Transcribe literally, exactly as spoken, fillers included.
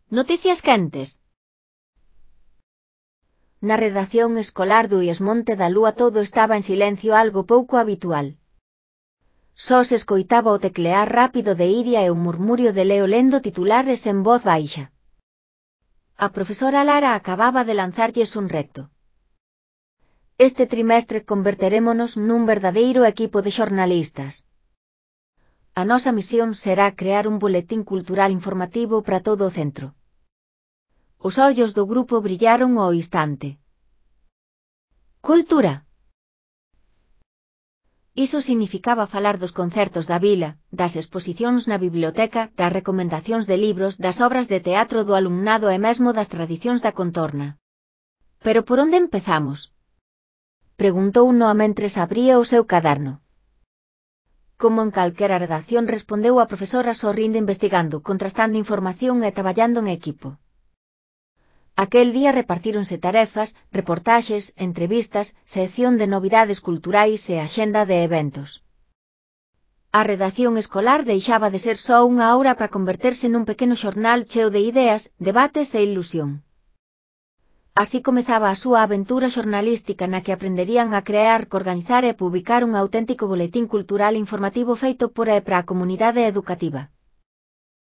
Noticias quentes. Na redacción escolar do Monte da Lúa todo estaba en silencio, algo pouco habitual. Só se escoitaba o teclear rápido de Iria e o murmurio de Leo lendo titulares en voz baixa. A profesora Lara acababa de lanzarlles un reto. Este trimestre converterémonos nun verdadeiro equipo de xornalistas. A nosa misión será crear un boletín cultural informativo para todo o centro. Os ollos do grupo brillaron ao instante. Cultura. Iso significaba falar dos concertos da vila, das exposicións na biblioteca, das recomendacións de libros, das obras de teatro do alumnado e mesmo das tradicións da contorna. Pero por onde empezamos? Preguntou Noa mentres abría o seu caderno. Como en calquera redacción, respondeu a profesora sorrindo, investigando, contrastando información e traballando en equipo. Aquel día repartíronse tarefas, reportaxes, entrevistas, sección de novidades culturais e axenda de eventos. A redacción escolar deixaba de ser só unha aura para converterse nun pequeno xornal cheo de ideas, debates e ilusión. Así comezaba a súa aventura xornalística na que aprenderían a crear, organizar e publicar un auténtico boletín cultural informativo feito por e para a comunidade educativa.